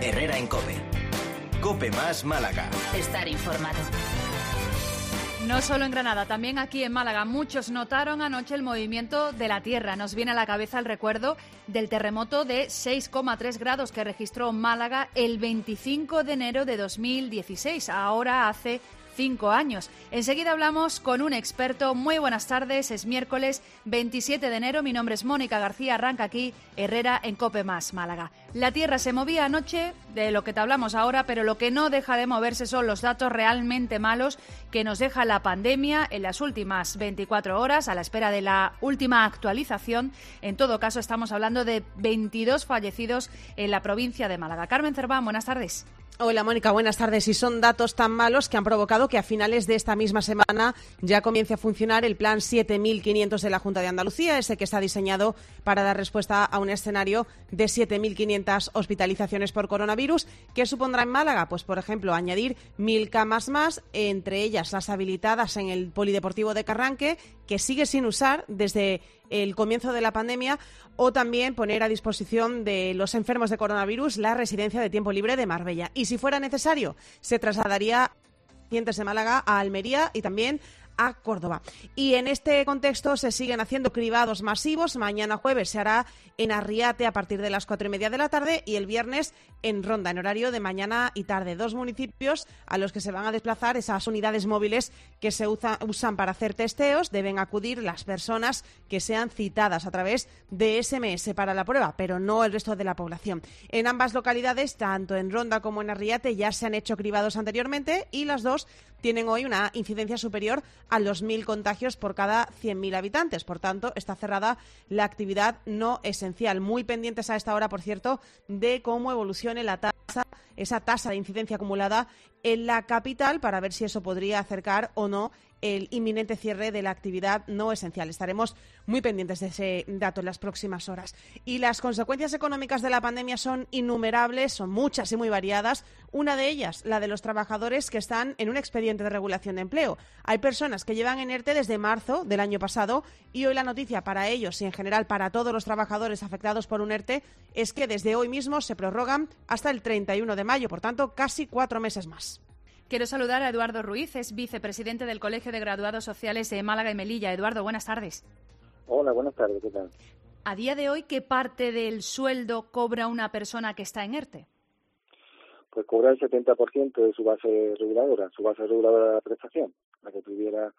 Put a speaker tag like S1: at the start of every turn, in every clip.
S1: Herrera en COPE. COPE más Málaga.
S2: Estar informado.
S3: No solo en Granada, también aquí en Málaga. Muchos notaron anoche el movimiento de la tierra. Nos viene a la cabeza el recuerdo del terremoto de 6,3 grados que registró Málaga el 25 de enero de 2016. Ahora hace 5 años. Enseguida hablamos con un experto. Muy buenas tardes, es miércoles 27 de enero. Mi nombre es Mónica García, arranca aquí Herrera en COPE más Málaga. La tierra se movía anoche, de lo que te hablamos ahora, pero lo que no deja de moverse son los datos realmente malos que nos deja la pandemia en las últimas 24 horas, a la espera de la última actualización. En todo caso, estamos hablando de 22 fallecidos en la provincia de Málaga. Carmen Cerván, buenas tardes.
S4: Hola Mónica, buenas tardes. Y son datos tan malos que han provocado que a finales de esta misma semana ya comience a funcionar el plan 7.500 de la Junta de Andalucía, ese que está diseñado para dar respuesta a un escenario de 7.500 hospitalizaciones por coronavirus. ¿Qué supondrá en Málaga? Pues, por ejemplo, añadir 1.000 camas más, entre ellas las habilitadas en el Polideportivo de Carranque, que sigue sin usar desde el comienzo de la pandemia, o también poner a disposición de los enfermos de coronavirus la residencia de tiempo libre de Marbella. Y si fuera necesario, se trasladaría a pacientes de Málaga a Almería y también a Córdoba. Y en este contexto se siguen haciendo cribados masivos. Mañana jueves se hará en Arriate a partir de las 4:30 de la tarde y el viernes en Ronda, en horario de mañana y tarde. 2 municipios a los que se van a desplazar esas unidades móviles que se usan para hacer testeos. Deben acudir las personas que sean citadas a través de SMS para la prueba, pero no el resto de la población. En ambas localidades, tanto en Ronda como en Arriate, ya se han hecho cribados anteriormente y las dos tienen hoy una incidencia superior a los 1.000 contagios por cada 100.000 habitantes. Por tanto, está cerrada la actividad no esencial. Muy pendientes a esta hora, por cierto, de cómo evolucione esa tasa de incidencia acumulada en la capital para ver si eso podría acercar o no el inminente cierre de la actividad no esencial. Estaremos muy pendientes de ese dato en las próximas horas. Y las consecuencias económicas de la pandemia son innumerables, son muchas y muy variadas. Una de ellas, la de los trabajadores que están en un expediente de regulación de empleo. Hay personas que llevan en ERTE desde marzo del año pasado y hoy la noticia para ellos y en general para todos los trabajadores afectados por un ERTE es que desde hoy mismo se prorrogan hasta el 31 de mayo, por tanto, casi 4 meses más.
S3: Quiero saludar a Eduardo Ruiz, es vicepresidente del Colegio de Graduados Sociales de Málaga y Melilla. Eduardo, buenas tardes.
S5: Hola, buenas tardes, ¿qué tal?
S3: A día de hoy, ¿qué parte del sueldo cobra una persona que está en ERTE?
S5: Pues cobra el 70% de su base reguladora de la prestación, la que tuviera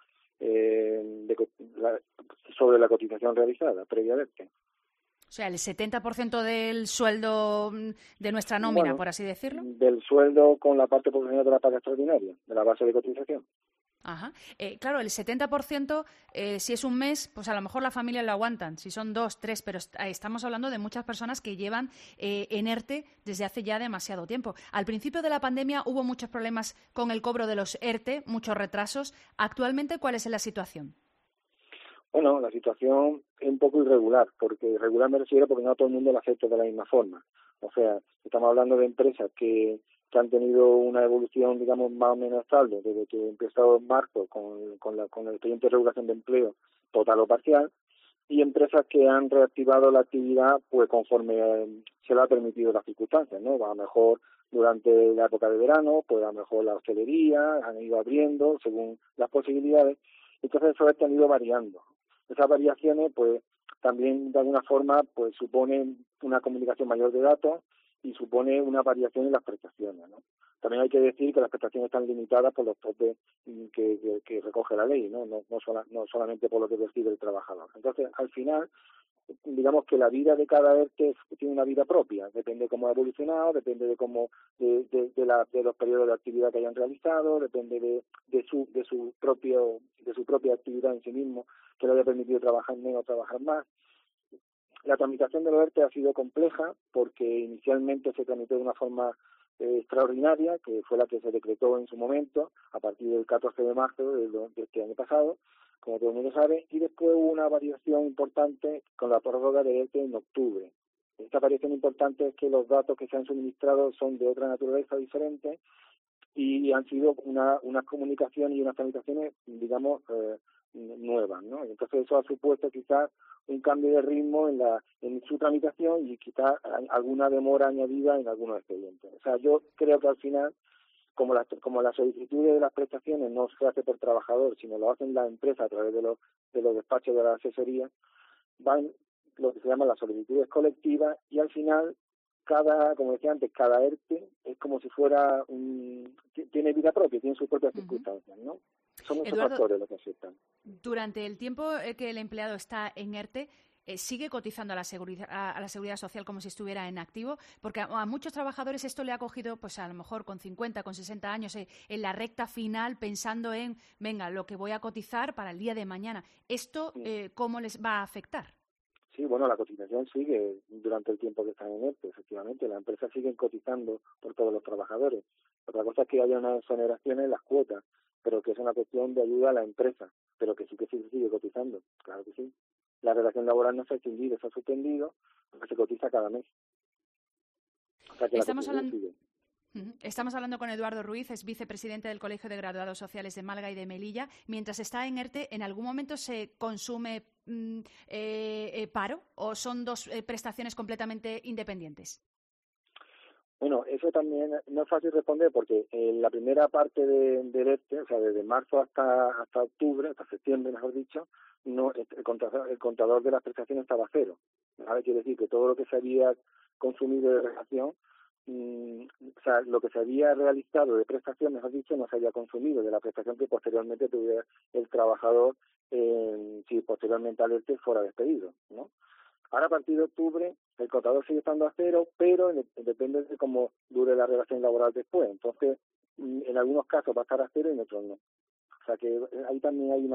S5: sobre la cotización realizada previa al ERTE.
S3: O sea, el 70% del sueldo de nuestra nómina, bueno, por así decirlo.
S5: Del sueldo con la parte proporcional de la paga extraordinaria, de la base de cotización.
S3: Ajá. Claro, el 70%, si es un mes, pues a lo mejor la familia lo aguantan, si son 2, 3, pero estamos hablando de muchas personas que llevan en ERTE desde hace ya demasiado tiempo. Al principio de la pandemia hubo muchos problemas con el cobro de los ERTE, muchos retrasos. Actualmente, ¿cuál es la situación?
S5: Bueno, la situación es un poco irregular, porque irregular me refiero porque no todo el mundo lo acepta de la misma forma. O sea, estamos hablando de empresas que han tenido una evolución, digamos, más o menos estable desde que empezó en marzo con el expediente de regulación de empleo total o parcial, y empresas que han reactivado la actividad pues conforme se le ha permitido las circunstancias, ¿no? A lo mejor durante la época de verano, pues a lo mejor la hostelería han ido abriendo según las posibilidades, entonces eso ha ido variando. Esas variaciones, pues, también de alguna forma, pues, suponen una comunicación mayor de datos y supone una variación en las prestaciones, ¿no? También hay que decir que las prestaciones están limitadas por los topes que recoge la ley, ¿no? No solamente por lo que percibe el trabajador. Entonces, al final, digamos que la vida de cada ERTE tiene una vida propia, depende de cómo ha evolucionado, depende de cómo de los periodos de actividad que hayan realizado, depende de su propia actividad en sí mismo, que le haya permitido trabajar menos, trabajar más. La tramitación de los ERTE ha sido compleja porque inicialmente se tramitó de una forma extraordinaria, que fue la que se decretó en su momento a partir del 14 de marzo de este año pasado, como todo el mundo sabe, y después hubo una variación importante con la prórroga de ERTE en octubre. Esta variación importante es que los datos que se han suministrado son de otra naturaleza diferente y han sido unas comunicaciones y unas tramitaciones, digamos, nuevas, ¿no? Entonces eso ha supuesto quizás un cambio de ritmo en su tramitación y quizás alguna demora añadida en algunos expedientes. O sea, yo creo que al final, como las solicitudes de las prestaciones no se hace por trabajador, sino lo hacen las empresas a través de los despachos de la asesoría, van lo que se llaman las solicitudes colectivas y al final como decía antes, cada ERTE es como si fuera tiene vida propia, tiene sus propias circunstancias, ¿no? Son muchos factores los que afectan.
S3: Durante el tiempo que el empleado está en ERTE, ¿sigue cotizando a la seguridad social como si estuviera en activo? Porque a muchos trabajadores esto le ha cogido, pues a lo mejor con 50, con 60 años, en la recta final, pensando en, venga, lo que voy a cotizar para el día de mañana. ¿Esto cómo les va a afectar?
S5: Sí, bueno, la cotización sigue durante el tiempo que están en ERTE, efectivamente. Las empresas siguen cotizando por todos los trabajadores. Otra cosa es que haya una exoneración en las cuotas, pero que es una cuestión de ayuda a la empresa, pero que sí se sigue cotizando, claro que sí. La relación laboral no se ha extinguido, se ha suspendido, porque se cotiza cada mes. O sea que
S3: Estamos hablando con Eduardo Ruiz, es vicepresidente del Colegio de Graduados Sociales de Málaga y de Melilla. Mientras está en ERTE, ¿en algún momento se consume paro o son dos prestaciones completamente independientes?
S5: Bueno, eso también no es fácil responder porque en la primera parte del ERTE, o sea, desde marzo hasta octubre, hasta septiembre, mejor dicho, no el contador de las prestaciones estaba cero. ¿Vale? Quiere decir que todo lo que se había consumido de relación, o sea, lo que se había realizado de prestación, mejor dicho, no se había consumido de la prestación que posteriormente tuviera el trabajador si posteriormente al ERTE fuera despedido, ¿no? Ahora, a partir de octubre, el contador sigue estando a cero, pero depende de cómo dure la relación laboral después. Entonces, en algunos casos va a estar a cero y en otros no. O sea que ahí también hay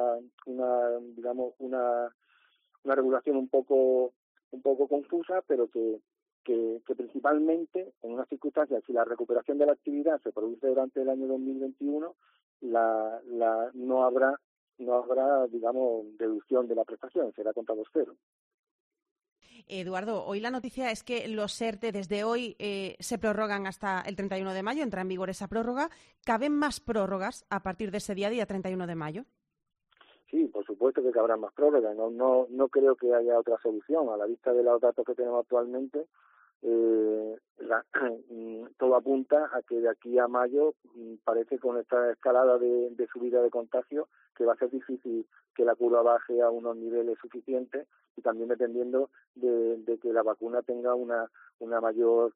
S5: una regulación un poco confusa, pero que principalmente en unas circunstancias, si la recuperación de la actividad se produce durante el año 2021, no habrá deducción de la prestación, será contado cero.
S4: Eduardo, hoy la noticia es que los ERTE desde hoy se prorrogan hasta el 31 de mayo, entra en vigor esa prórroga. ¿Caben más prórrogas a partir de ese día 31 de mayo?
S5: Sí, por supuesto que habrá más prórrogas. No creo que haya otra solución. A la vista de los datos que tenemos actualmente, todo apunta a que de aquí a mayo parece con esta escalada de subida de contagio que va a ser difícil que la curva baje a unos niveles suficientes y también dependiendo de que la vacuna tenga una mayor,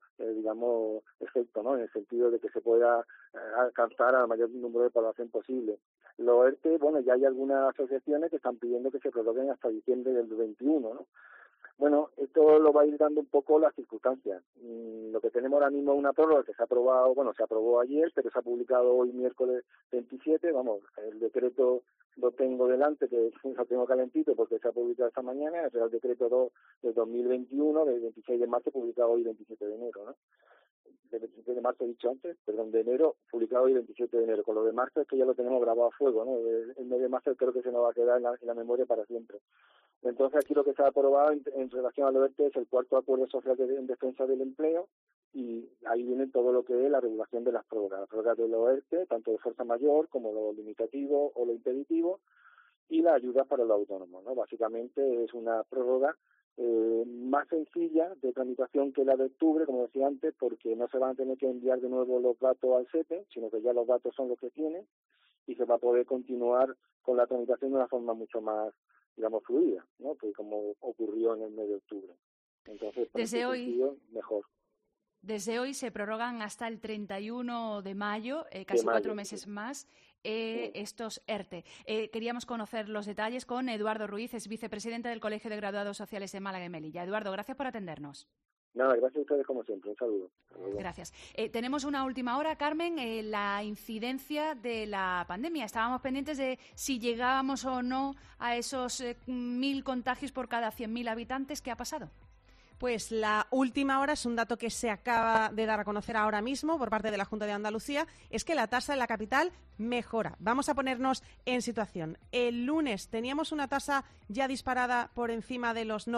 S5: efecto, ¿no? En el sentido de que se pueda alcanzar al mayor número de población posible. Los ERTE, bueno, ya hay algunas asociaciones que están pidiendo que se prorroguen hasta diciembre del 21, ¿no? Bueno, esto lo va a ir dando un poco las circunstancias. Lo que tenemos ahora mismo es una prórroga que se aprobó ayer, pero se ha publicado hoy miércoles 27, el decreto lo tengo delante, que lo tengo calentito porque se ha publicado esta mañana, el Real Decreto 2 del 2021, del 26 de marzo, publicado hoy 27 de enero, ¿no? De 27 de marzo he dicho antes, de enero, publicado hoy 27 de enero. Con lo de marzo es que ya lo tenemos grabado a fuego, ¿no? El mes de marzo creo que se nos va a quedar en la memoria para siempre. Entonces aquí lo que se ha aprobado en relación al ERTE es el cuarto acuerdo social en defensa del empleo y ahí viene todo lo que es la regulación de las prórrogas de los ERTE, tanto de fuerza mayor como lo limitativo o lo impeditivo y la ayuda para los autónomos, ¿no? Básicamente es una prórroga más sencilla de tramitación que la de octubre, como decía antes, porque no se van a tener que enviar de nuevo los datos al SEPE, sino que ya los datos son los que tienen y se va a poder continuar con la tramitación de una forma mucho más, fluida, ¿no? Que como ocurrió en el mes de octubre. Entonces,
S3: desde hoy,
S5: mejor.
S3: Desde hoy se prorrogan hasta el 31 de mayo, casi 4 meses más, estos ERTE. Queríamos conocer los detalles con Eduardo Ruiz, es vicepresidente del Colegio de Graduados Sociales de Málaga y Melilla. Eduardo, gracias por atendernos.
S5: Nada, gracias a ustedes como siempre. Un saludo.
S3: Gracias. Tenemos una última hora, Carmen, la incidencia de la pandemia. Estábamos pendientes de si llegábamos o no a esos 1.000 contagios por cada 100.000 habitantes. ¿Qué ha pasado?
S4: Pues la última hora es un dato que se acaba de dar a conocer ahora mismo por parte de la Junta de Andalucía, es que la tasa en la capital mejora. Vamos a ponernos en situación. El lunes teníamos una tasa ya disparada por encima de los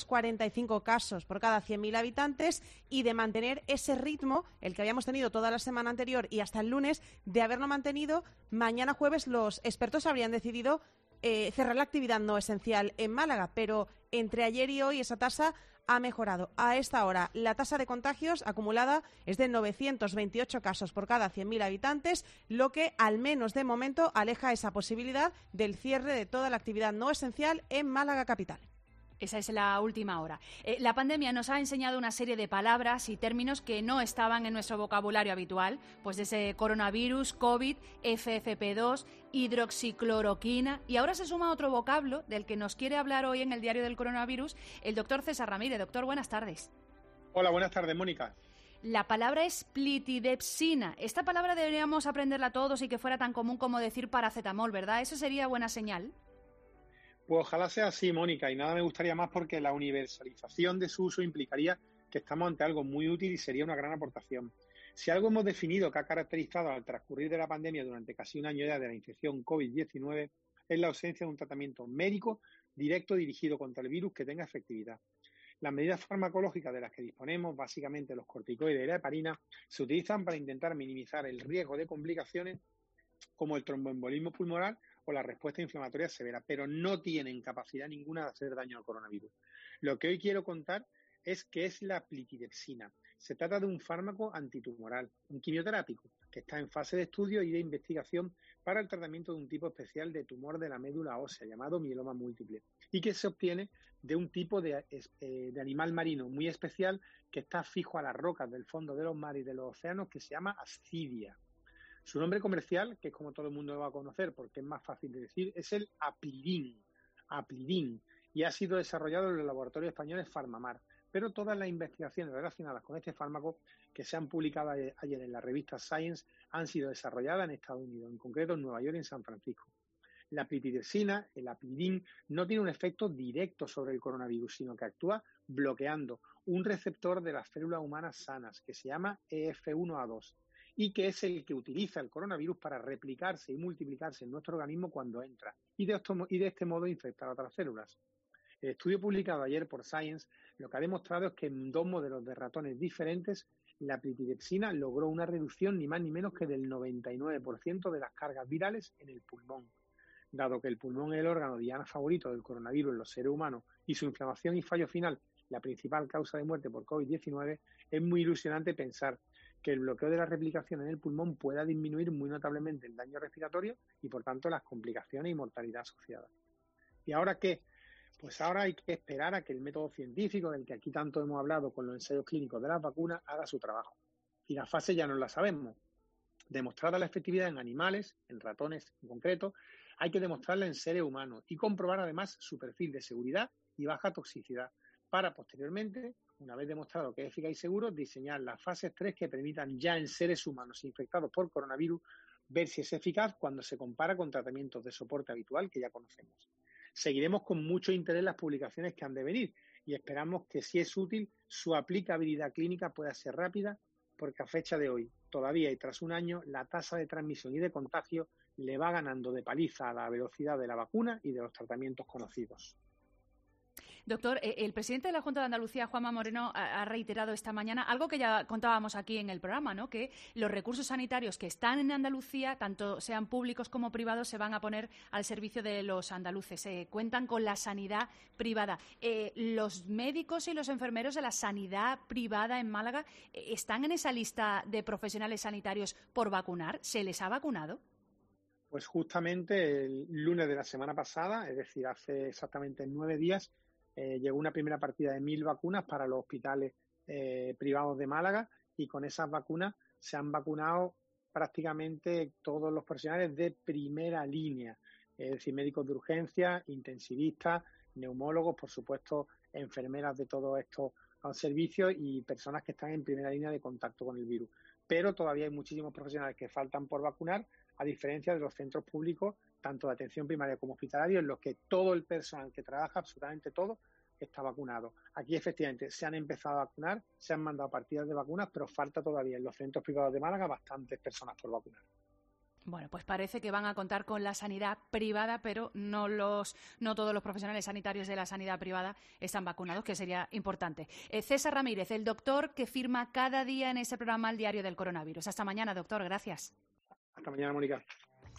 S4: 945 casos por cada 100.000 habitantes y de mantener ese ritmo, el que habíamos tenido toda la semana anterior y hasta el lunes, de haberlo mantenido, mañana jueves los expertos habrían decidido cerrar la actividad no esencial en Málaga, pero entre ayer y hoy esa tasa ha mejorado. A esta hora, la tasa de contagios acumulada es de 928 casos por cada 100.000 habitantes, lo que, al menos de momento, aleja esa posibilidad del cierre de toda la actividad no esencial en Málaga capital.
S3: Esa es la última hora. La pandemia nos ha enseñado una serie de palabras y términos que no estaban en nuestro vocabulario habitual, pues desde coronavirus, COVID, FFP2, hidroxicloroquina, y ahora se suma otro vocablo del que nos quiere hablar hoy en el Diario del Coronavirus el doctor César Ramírez. Doctor, buenas tardes.
S2: Hola, buenas tardes, Mónica.
S3: La palabra es plitidepsina. Esta palabra deberíamos aprenderla todos y que fuera tan común como decir paracetamol, ¿verdad? ¿Eso sería buena señal?
S2: Pues ojalá sea así, Mónica, y nada me gustaría más porque la universalización de su uso implicaría que estamos ante algo muy útil y sería una gran aportación. Si algo hemos definido que ha caracterizado al transcurrir de la pandemia durante casi un año ya de la infección COVID-19 es la ausencia de un tratamiento médico directo dirigido contra el virus que tenga efectividad. Las medidas farmacológicas de las que disponemos, básicamente los corticoides y la heparina, se utilizan para intentar minimizar el riesgo de complicaciones como el tromboembolismo pulmonar o la respuesta inflamatoria severa, pero no tienen capacidad ninguna de hacer daño al coronavirus. Lo que hoy quiero contar es qué es la plitidepsina. Se trata de un fármaco antitumoral, un quimioterápico, que está en fase de estudio y de investigación para el tratamiento de un tipo especial de tumor de la médula ósea llamado mieloma múltiple y que se obtiene de un tipo de animal marino muy especial que está fijo a las rocas del fondo de los mares y de los océanos, que se llama ascidia. Su nombre comercial, que es como todo el mundo lo va a conocer porque es más fácil de decir, es el Aplidin, y ha sido desarrollado en los laboratorios españoles Farmamar. Pero todas las investigaciones relacionadas con este fármaco que se han publicado ayer en la revista Science han sido desarrolladas en Estados Unidos, en concreto en Nueva York y en San Francisco. La plitidepsina, el Aplidin, no tiene un efecto directo sobre el coronavirus, sino que actúa bloqueando un receptor de las células humanas sanas que se llama EF1A2. Y que es el que utiliza el coronavirus para replicarse y multiplicarse en nuestro organismo cuando entra y de este modo infectar a otras células. El estudio publicado ayer por Science lo que ha demostrado es que en 2 modelos de ratones diferentes la plitidepsina logró una reducción ni más ni menos que del 99% de las cargas virales en el pulmón. Dado que el pulmón es el órgano diana favorito del coronavirus en los seres humanos y su inflamación y fallo final la principal causa de muerte por COVID-19, es muy ilusionante pensar que el bloqueo de la replicación en el pulmón pueda disminuir muy notablemente el daño respiratorio y, por tanto, las complicaciones y mortalidad asociadas. ¿Y ahora qué? Pues ahora hay que esperar a que el método científico, del que aquí tanto hemos hablado con los ensayos clínicos de las vacunas, haga su trabajo. Y la fase ya no la sabemos. Demostrada la efectividad en animales, en ratones en concreto, hay que demostrarla en seres humanos y comprobar además su perfil de seguridad y baja toxicidad, para posteriormente, una vez demostrado que es eficaz y seguro, diseñar las fases 3 que permitan ya en seres humanos infectados por coronavirus ver si es eficaz cuando se compara con tratamientos de soporte habitual que ya conocemos. Seguiremos con mucho interés las publicaciones que han de venir y esperamos que, si es útil, su aplicabilidad clínica pueda ser rápida, porque a fecha de hoy, todavía y tras un año, la tasa de transmisión y de contagio le va ganando de paliza a la velocidad de la vacuna y de los tratamientos conocidos.
S3: Doctor, el presidente de la Junta de Andalucía, Juanma Moreno, ha reiterado esta mañana algo que ya contábamos aquí en el programa, ¿no? Que los recursos sanitarios que están en Andalucía, tanto sean públicos como privados, se van a poner al servicio de los andaluces. Cuentan con la sanidad privada. ¿Los médicos y los enfermeros de la sanidad privada en Málaga están en esa lista de profesionales sanitarios por vacunar? ¿Se les ha vacunado?
S2: Pues justamente el lunes de la semana pasada, es decir, hace exactamente 9 días, llegó una primera partida de 1.000 vacunas para los hospitales privados de Málaga, y con esas vacunas se han vacunado prácticamente todos los profesionales de primera línea, es decir, médicos de urgencia, intensivistas, neumólogos, por supuesto, enfermeras de todos estos servicios y personas que están en primera línea de contacto con el virus. Pero todavía hay muchísimos profesionales que faltan por vacunar, a diferencia de los centros públicos, tanto de atención primaria como hospitalaria, en los que todo el personal que trabaja, absolutamente todo, está vacunado. Aquí, efectivamente, se han empezado a vacunar, se han mandado partidas de vacunas, pero falta todavía en los centros privados de Málaga bastantes personas por vacunar.
S3: Bueno, pues parece que van a contar con la sanidad privada, pero no todos los profesionales sanitarios de la sanidad privada están vacunados, que sería importante. César Ramírez, el doctor que firma cada día en ese programa El Diario del Coronavirus. Hasta mañana, doctor. Gracias.
S2: Hasta mañana, Mónica.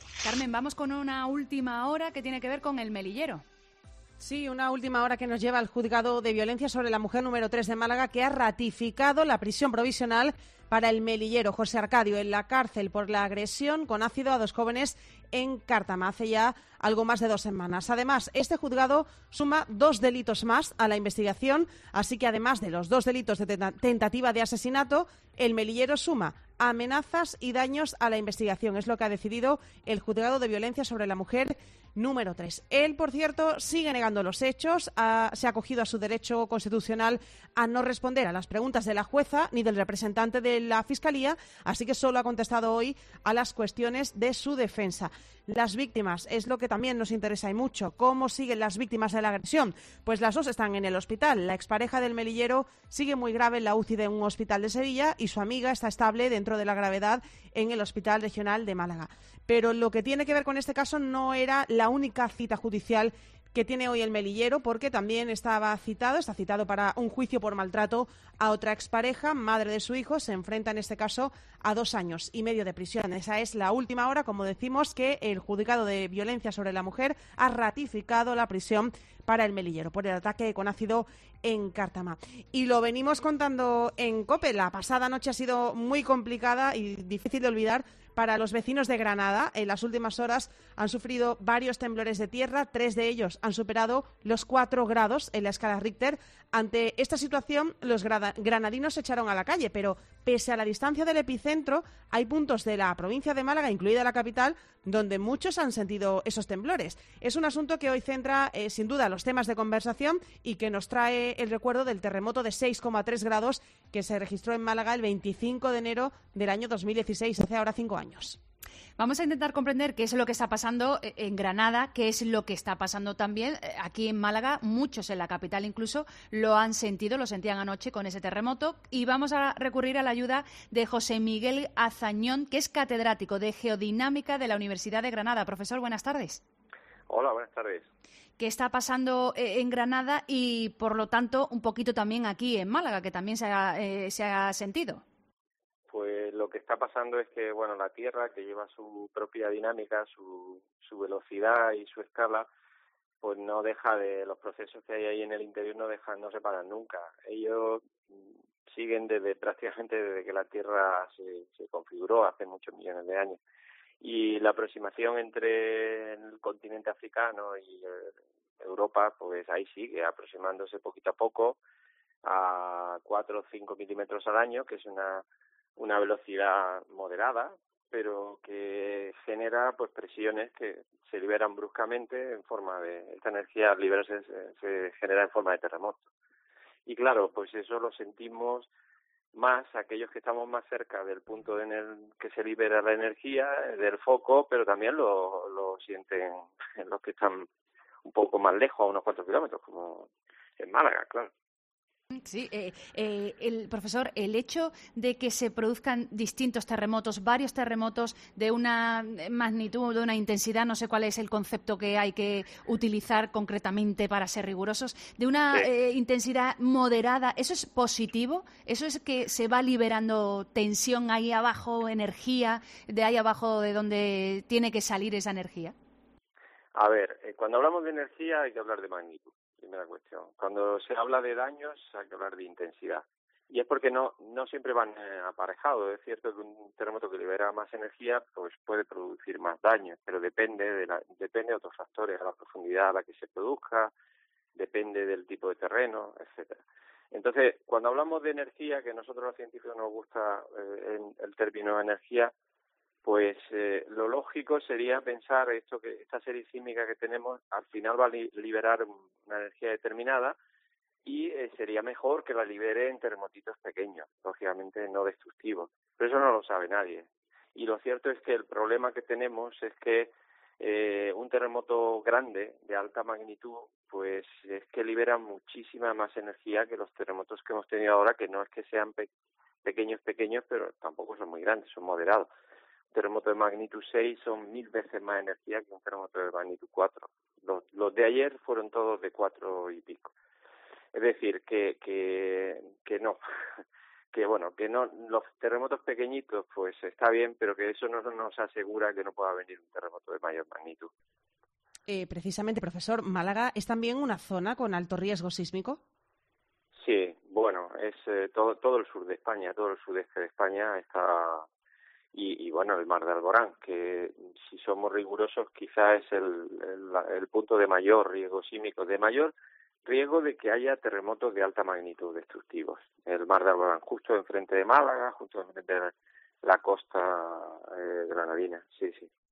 S3: Carmen, vamos con una última hora que tiene que ver con el Melillero.
S4: Sí, una última hora que nos lleva al juzgado de violencia sobre la mujer número 3 de Málaga, que ha ratificado la prisión provisional para el Melillero José Arcadio en la cárcel por la agresión con ácido a 2 jóvenes en Cártama hace ya algo más de 2 semanas. Además, este juzgado suma 2 delitos más a la investigación, así que además de los 2 delitos de tentativa de asesinato, el Melillero suma amenazas y daños a la investigación. Es lo que ha decidido el juzgado de violencia sobre la mujer número 3. Él, por cierto, sigue negando los hechos, se ha acogido a su derecho constitucional a no responder a las preguntas de la jueza ni del representante de la Fiscalía, así que solo ha contestado hoy a las cuestiones de su defensa. Las víctimas es lo que también nos interesa y mucho. ¿Cómo siguen las víctimas de la agresión? Pues las 2 están en el hospital. La expareja del Melillero sigue muy grave en la UCI de un hospital de Sevilla y su amiga está estable dentro de la gravedad en el Hospital Regional de Málaga. Pero lo que tiene que ver con este caso no era la única cita judicial que tiene hoy el Melillero, porque también está citado para un juicio por maltrato a otra expareja, madre de su hijo. Se enfrenta en este caso a 2 años y medio de prisión. Esa es la última hora, como decimos, que el juzgado de violencia sobre la mujer ha ratificado la prisión para el Melillero por el ataque con ácido en Cártama. Y lo venimos contando en COPE. La pasada noche ha sido muy complicada y difícil de olvidar para los vecinos de Granada. En las últimas horas han sufrido varios temblores de tierra, 3 de ellos han superado los 4 grados en la escala Richter. Ante esta situación, los granadinos se echaron a la calle, pero pese a la distancia del epicentro, hay puntos de la provincia de Málaga, incluida la capital, donde muchos han sentido esos temblores. Es un asunto que hoy centra, sin duda, los temas de conversación y que nos trae el recuerdo del terremoto de 6,3 grados que se registró en Málaga el 25 de enero del año 2016, hace ahora 5 años.
S3: Vamos a intentar comprender qué es lo que está pasando en Granada, qué es lo que está pasando también aquí en Málaga. Muchos en la capital incluso lo han sentido, lo sentían anoche con ese terremoto. Y vamos a recurrir a la ayuda de José Miguel Azañón, que es catedrático de Geodinámica de la Universidad de Granada. Profesor, buenas tardes.
S6: Hola, buenas tardes.
S3: ¿Qué está pasando en Granada y, por lo tanto, un poquito también aquí en Málaga, que también se ha sentido?
S6: Pues lo que está pasando es que, bueno, la Tierra, que lleva su propia dinámica, su velocidad y su escala, pues no deja de, los procesos que hay ahí en el interior no se paran nunca. Ellos siguen prácticamente desde que la Tierra se configuró hace muchos millones de años. Y la aproximación entre el continente africano y Europa, pues ahí sigue aproximándose poquito a poco a 4 o 5 milímetros al año, que es una velocidad moderada, pero que genera pues presiones que se liberan bruscamente en forma de, esta energía libre se genera en forma de terremoto. Y claro, pues eso lo sentimos más aquellos que estamos más cerca del punto en el que se libera la energía, del foco, pero también lo sienten los que están un poco más lejos, a unos 4 kilómetros, como en Málaga, claro.
S3: Sí, profesor, el hecho de que se produzcan distintos terremotos, varios terremotos de una magnitud, de una intensidad, no sé cuál es el concepto que hay que utilizar concretamente para ser rigurosos, de una intensidad moderada, ¿eso es positivo? ¿Eso es que se va liberando tensión ahí abajo, energía, de ahí abajo de donde tiene que salir esa energía?
S6: A ver, cuando hablamos de energía hay que hablar de magnitud. Primera cuestión. Cuando se habla de daños hay que hablar de intensidad. Y es porque no siempre van aparejados. Es cierto que un terremoto que libera más energía pues puede producir más daño, pero depende de otros factores, a la profundidad a la que se produzca, depende del tipo de terreno, etcétera. Entonces, cuando hablamos de energía, que a nosotros los científicos nos gusta el término energía, pues lo lógico sería pensar que esta serie sísmica que tenemos al final va a liberar una energía determinada y sería mejor que la libere en terremotitos pequeños, lógicamente no destructivos, pero eso no lo sabe nadie. Y lo cierto es que el problema que tenemos es que un terremoto grande, de alta magnitud, pues es que libera muchísima más energía que los terremotos que hemos tenido ahora, que no es que sean pequeños, pero tampoco son muy grandes, son moderados. Un terremoto de magnitud 6 son 1000 veces más energía que un terremoto de magnitud 4. Los de ayer fueron todos de 4 y pico. Es decir, que no, que no, los terremotos pequeñitos pues está bien, pero que eso no nos asegura que no pueda venir un terremoto de mayor magnitud.
S4: Precisamente, profesor, ¿Málaga es también una zona con alto riesgo sísmico?
S6: Sí, bueno, es todo el sur de España, todo el sudeste de España está, y bueno, el Mar de Alborán, que si somos rigurosos quizás es el punto de mayor riesgo sísmico, de mayor riesgo de que haya terremotos de alta magnitud destructivos. El Mar de Alborán, justo enfrente de Málaga, justo enfrente de la costa granadina, sí.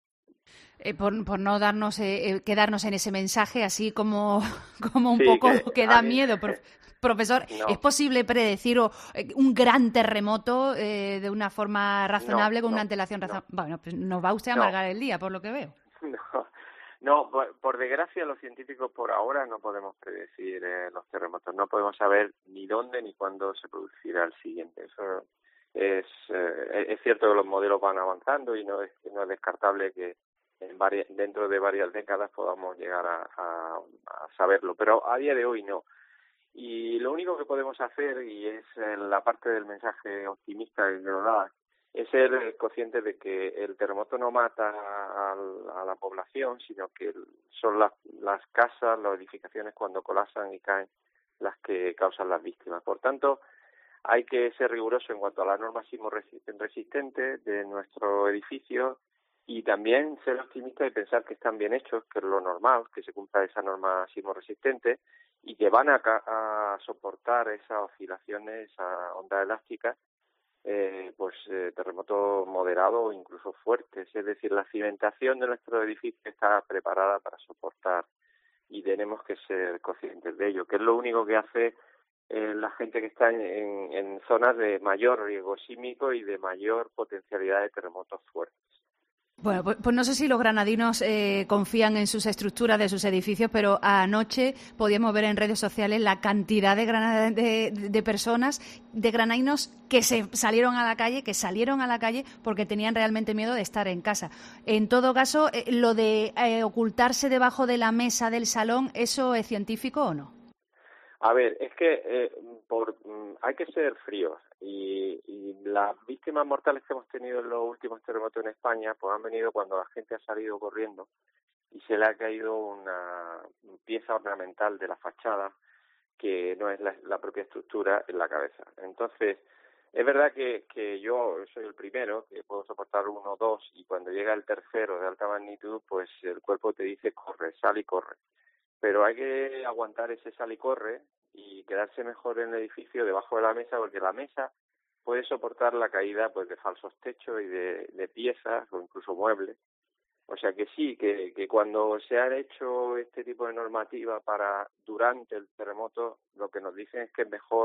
S3: Por no darnos quedarnos en ese mensaje así como un
S6: sí,
S3: poco que da miedo. Profesor,
S6: no.
S3: ¿Es posible predecir un gran terremoto de una forma razonable, con una antelación razonable? Bueno, pues nos va usted a amargar el día, por lo que veo.
S6: No, por desgracia los científicos por ahora no podemos predecir los terremotos. No podemos saber ni dónde ni cuándo se producirá el siguiente. Eso es cierto que los modelos van avanzando y no es descartable que dentro de varias décadas podamos llegar a saberlo, pero a día de hoy no. Y lo único que podemos hacer, y es la parte del mensaje optimista que nos da, es ser conscientes de que el terremoto no mata a la población, sino que son las casas, las edificaciones cuando colapsan y caen las que causan las víctimas. Por tanto, hay que ser riguroso en cuanto a las normas sismorresistentes de nuestro edificio y también ser optimista y pensar que están bien hechos, que es lo normal, que se cumpla esa norma sismorresistente y que van a soportar esas oscilaciones, esas ondas elásticas, terremotos moderados o incluso fuertes. Es decir, la cimentación de nuestro edificio está preparada para soportar y tenemos que ser conscientes de ello, que es lo único que hace la gente que está en zonas de mayor riesgo sísmico y de mayor potencialidad de terremotos fuertes.
S3: Bueno, pues no sé si los granadinos confían en sus estructuras de sus edificios, pero anoche podíamos ver en redes sociales la cantidad de personas, de granadinos que salieron a la calle porque tenían realmente miedo de estar en casa. En todo caso, lo de ocultarse debajo de la mesa del salón, ¿eso es científico o no?
S6: A ver, es que hay que ser fríos y las víctimas mortales que hemos tenido en los últimos terremotos en España pues han venido cuando la gente ha salido corriendo y se le ha caído una pieza ornamental de la fachada que no es la propia estructura en la cabeza. Entonces, es verdad que yo soy el primero que puedo soportar 1 o 2 y cuando llega el tercero de alta magnitud pues el cuerpo te dice corre, sal y corre. Pero hay que aguantar ese sal y corre y quedarse mejor en el edificio debajo de la mesa, porque la mesa puede soportar la caída pues de falsos techos y de piezas o incluso muebles. O sea que sí, que cuando se ha hecho este tipo de normativa para durante el terremoto, lo que nos dicen es que es mejor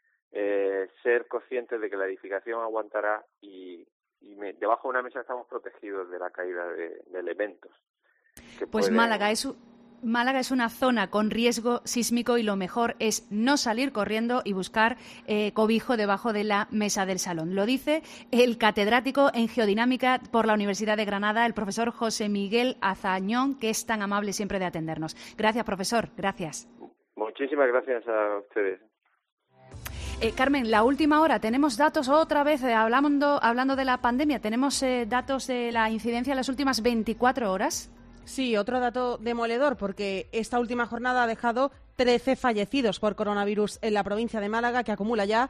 S6: ser conscientes de que la edificación aguantará y debajo de una mesa estamos protegidos de la caída de elementos.
S3: Pues Málaga es una zona con riesgo sísmico y lo mejor es no salir corriendo y buscar cobijo debajo de la mesa del salón. Lo dice el catedrático en geodinámica por la Universidad de Granada, el profesor José Miguel Azañón, que es tan amable siempre de atendernos. Gracias, profesor. Gracias.
S6: Muchísimas gracias a ustedes.
S3: Carmen, la última hora, tenemos datos otra vez, hablando de la pandemia, tenemos datos de la incidencia en las últimas 24 horas.
S4: Sí, otro dato demoledor, porque esta última jornada ha dejado 13 fallecidos por coronavirus en la provincia de Málaga, que acumula ya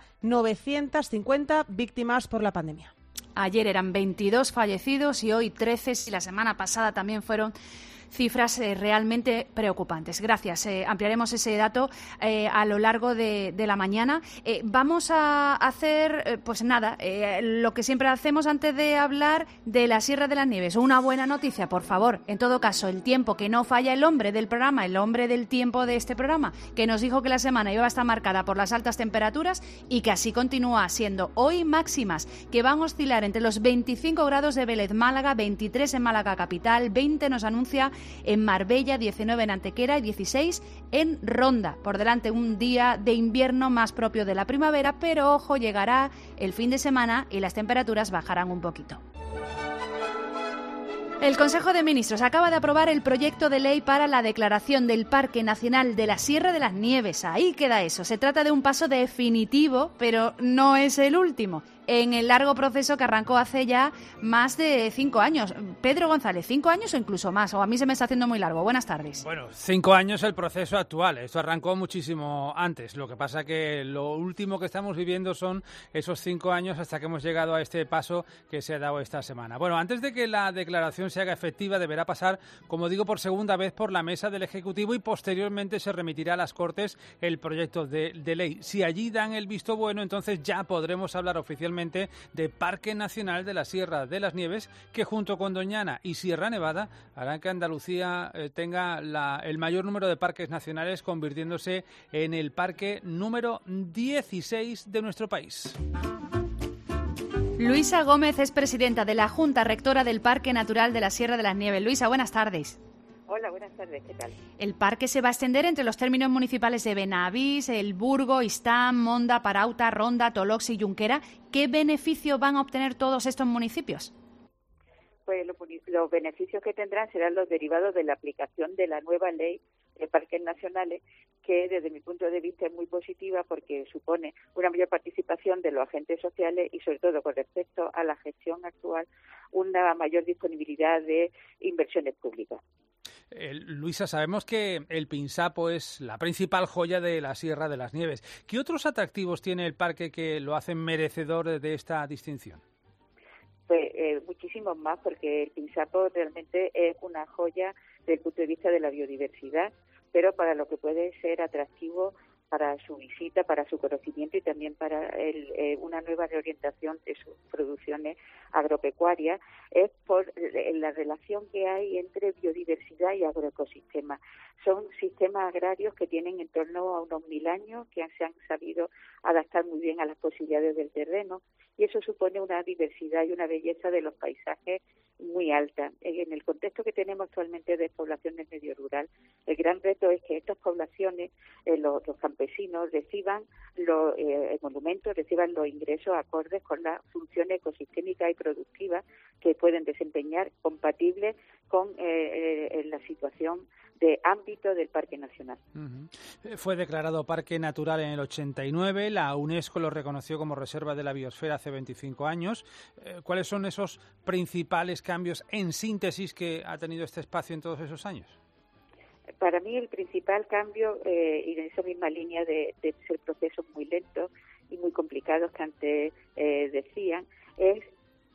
S4: 950 víctimas por la pandemia.
S3: Ayer eran 22 fallecidos y hoy 13, y la semana pasada también fueron cifras realmente preocupantes. Gracias. Ampliaremos ese dato a lo largo de la mañana. Vamos a hacer, lo que siempre hacemos antes de hablar de la Sierra de las Nieves. Una buena noticia, por favor. En todo caso, el tiempo, que no falla el hombre del programa, el hombre del tiempo de este programa, que nos dijo que la semana iba a estar marcada por las altas temperaturas y que así continúa siendo. Hoy máximas que van a oscilar entre los 25 grados de Vélez, Málaga, 23 en Málaga capital, 20 nos anuncia en Marbella, 19 en Antequera y 16 en Ronda. Por delante un día de invierno más propio de la primavera, pero ojo, llegará el fin de semana y las temperaturas bajarán un poquito. El Consejo de Ministros acaba de aprobar el proyecto de ley para la declaración del Parque Nacional de la Sierra de las Nieves. Ahí queda eso. Se trata de un paso definitivo, pero no es el último, en el largo proceso que arrancó hace ya más de 5 años. Pedro González, 5 años o incluso más, o a mí se me está haciendo muy largo. Buenas tardes.
S7: Bueno, 5 años el proceso actual. Esto arrancó muchísimo antes. Lo que pasa que lo último que estamos viviendo son esos 5 años hasta que hemos llegado a este paso que se ha dado esta semana. Bueno, antes de que la declaración se haga efectiva, deberá pasar, como digo, por segunda vez por la mesa del Ejecutivo y posteriormente se remitirá a las Cortes el proyecto de ley. Si allí dan el visto bueno, entonces ya podremos hablar oficialmente de Parque Nacional de la Sierra de las Nieves, que junto con Doñana y Sierra Nevada harán que Andalucía tenga el mayor número de parques nacionales, convirtiéndose en el parque número 16 de nuestro país.
S3: Luisa Gómez es presidenta de la Junta Rectora del Parque Natural de la Sierra de las Nieves. Luisa, buenas tardes.
S8: Hola, buenas tardes, ¿qué tal?
S3: El parque se va a extender entre los términos municipales de Benavís, El Burgo, Istán, Monda, Parauta, Ronda, Tolox y Junquera. ¿Qué beneficio van a obtener todos estos municipios?
S8: Pues los beneficios que tendrán serán los derivados de la aplicación de la nueva ley de parques nacionales, que desde mi punto de vista es muy positiva porque supone una mayor participación de los agentes sociales y sobre todo con respecto a la gestión actual una mayor disponibilidad de inversiones públicas.
S7: Luisa, sabemos que el Pinsapo es la principal joya de la Sierra de las Nieves. ¿Qué otros atractivos tiene el parque que lo hacen merecedor de esta distinción?
S8: Pues muchísimos más, porque el Pinsapo realmente es una joya desde el punto de vista de la biodiversidad, pero para lo que puede ser atractivo para su visita, para su conocimiento y también para una nueva reorientación de sus producciones agropecuarias, es por la relación que hay entre biodiversidad y agroecosistemas. Son sistemas agrarios que tienen en torno a unos 1000 años, que se han sabido adaptar muy bien a las posibilidades del terreno, y eso supone una diversidad y una belleza de los paisajes muy alta. En el contexto que tenemos actualmente de poblaciones medio rural, el gran reto es que estas poblaciones, los campesinos, reciban los monumentos, reciban los ingresos acordes con las funciones ecosistémicas y productivas que pueden desempeñar compatibles con la situación de ámbito del Parque Nacional.
S7: Uh-huh. Fue declarado Parque Natural en el 89, la UNESCO lo reconoció como Reserva de la Biosfera hace 25 años. ¿Cuáles son esos principales cambios en síntesis que ha tenido este espacio en todos esos años?
S8: Para mí el principal cambio, y en esa misma línea de ser procesos muy lentos y muy complicados que antes decían, es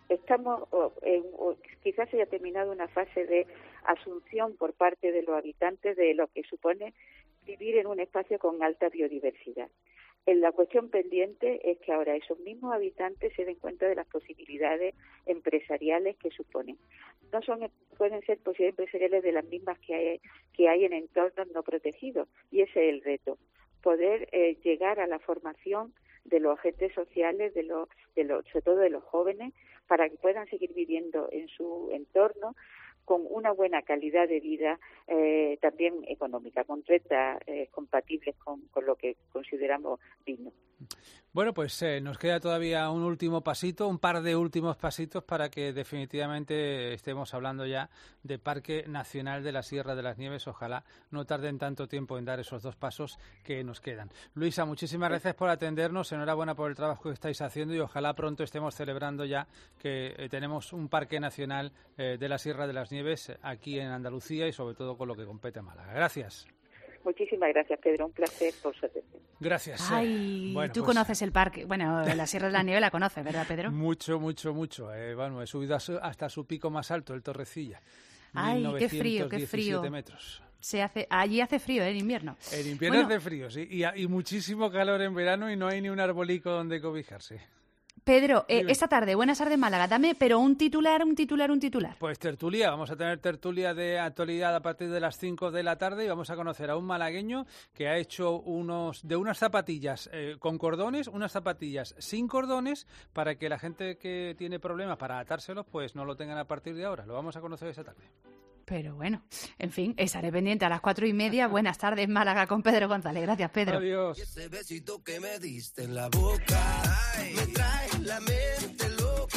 S8: quizás haya terminado una fase de asunción por parte de los habitantes de lo que supone vivir en un espacio con alta biodiversidad. La cuestión pendiente es que ahora esos mismos habitantes se den cuenta de las posibilidades empresariales que suponen. Pueden ser posibilidades empresariales de las mismas que hay en entornos no protegidos, y ese es el reto, poder llegar a la formación de los agentes sociales, sobre todo de los jóvenes, para que puedan seguir viviendo en su entorno con una buena calidad de vida, también económica, con rentas compatibles con lo que consideramos digno.
S7: Bueno, pues nos queda todavía un último pasito, un par de últimos pasitos para que definitivamente estemos hablando ya de Parque Nacional de la Sierra de las Nieves. Ojalá no tarden tanto tiempo en dar esos 2 pasos que nos quedan. Luisa, muchísimas gracias por atendernos, enhorabuena por el trabajo que estáis haciendo y ojalá pronto estemos celebrando ya que tenemos un Parque Nacional de la Sierra de las Nieves aquí en Andalucía y sobre todo con lo que compete a Málaga. Gracias.
S8: Muchísimas gracias, Pedro. Un placer por su atención.
S7: Gracias.
S3: Ay,
S7: bueno,
S3: tú conoces el parque. Bueno, la Sierra de la Nieve la conoces, ¿verdad, Pedro?
S7: Mucho. Bueno, he subido hasta su pico más alto, el Torrecilla.
S3: Ay, qué frío.
S7: 17 metros.
S3: Allí hace frío, en invierno.
S7: En invierno hace frío, sí. Y muchísimo calor en verano y no hay ni un arbolico donde cobijarse.
S3: Pedro, esta tarde, Buenas tardes Málaga, dame, pero un titular.
S7: Pues tertulia, vamos a tener tertulia de actualidad a partir de las 5 de la tarde y vamos a conocer a un malagueño que ha hecho unas zapatillas con cordones, unas zapatillas sin cordones, para que la gente que tiene problemas para atárselos, pues no lo tengan a partir de ahora. Lo vamos a conocer esta tarde.
S3: Pero bueno, en fin, estaré pendiente a las 4:30. Buenas tardes, Málaga, con Pedro González. Gracias, Pedro.
S7: Adiós.
S1: Y ese besito que me diste en la boca, ay, me trae la mente loca.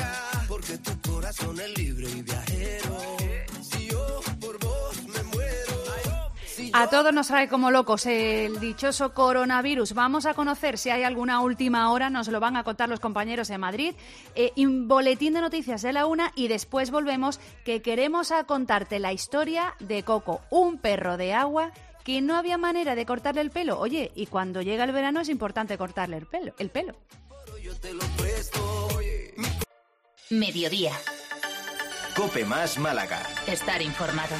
S9: porque tu corazón es libre y viajero. Si yo por vos me muero.
S3: A todos nos trae como locos el dichoso coronavirus. Vamos a conocer si hay alguna última hora, nos lo van a contar los compañeros de Madrid. Un boletín de noticias de la 1 y después volvemos, que queremos a contarte la historia de Coco, un perro de agua que no había manera de cortarle el pelo. Oye, y cuando llega el verano es importante cortarle el pelo.
S10: Mediodía.
S1: COPE más Málaga.
S10: Estar informado.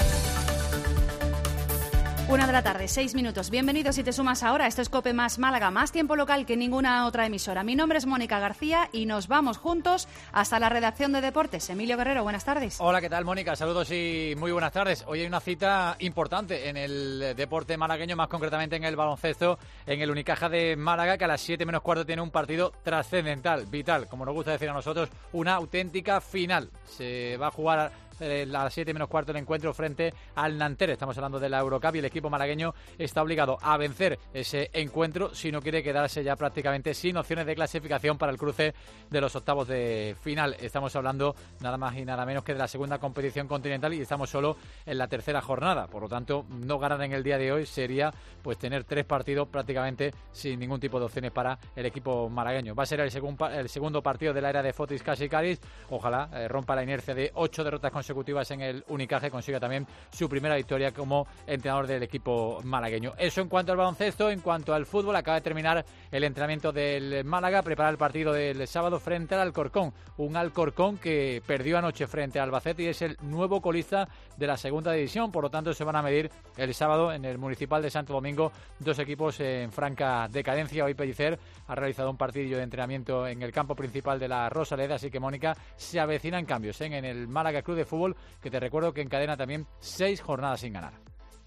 S3: 1 de la tarde, 6 minutos. Bienvenidos si te sumas ahora. Esto es COPE más Málaga, más tiempo local que ninguna otra emisora. Mi nombre es Mónica García y nos vamos juntos hasta la redacción de deportes. Emilio Guerrero, buenas tardes.
S11: Hola, ¿qué tal, Mónica? Saludos y muy buenas tardes. Hoy hay una cita importante en el deporte malagueño, más concretamente en el baloncesto, en el Unicaja de Málaga, que a las 7 menos cuarto tiene un partido trascendental, vital, como nos gusta decir a nosotros, una auténtica final. Se va a jugar a las 7 menos cuarto el encuentro frente al Nanterre. Estamos hablando de la Eurocup y el equipo malagueño está obligado a vencer ese encuentro si no quiere quedarse ya prácticamente sin opciones de clasificación para el cruce de los octavos de final. Estamos hablando nada más y nada menos que de la segunda competición continental y estamos solo en la tercera jornada. Por lo tanto, no ganar en el día de hoy sería pues tener 3 partidos prácticamente sin ningún tipo de opciones para el equipo malagueño. Va a ser el segundo partido de la era de Fotis Kasikaris. Ojalá rompa la inercia de 8 derrotas consecutivas en el Unicaja y consiga también su primera victoria como entrenador del equipo malagueño. Eso en cuanto al baloncesto. En cuanto al fútbol, acaba de terminar el entrenamiento del Málaga, preparar el partido del sábado frente al Alcorcón. Un Alcorcón que perdió anoche frente al Albacete y es el nuevo colista de la segunda división. Por lo tanto, se van a medir el sábado en el Municipal de Santo Domingo dos equipos en franca decadencia. Hoy Pellicer ha realizado un partidillo de entrenamiento en el campo principal de la Rosaleda, así que, Mónica, se avecinan cambios en el Málaga Club de Fútbol, que te recuerdo que encadena también 6 jornadas sin ganar.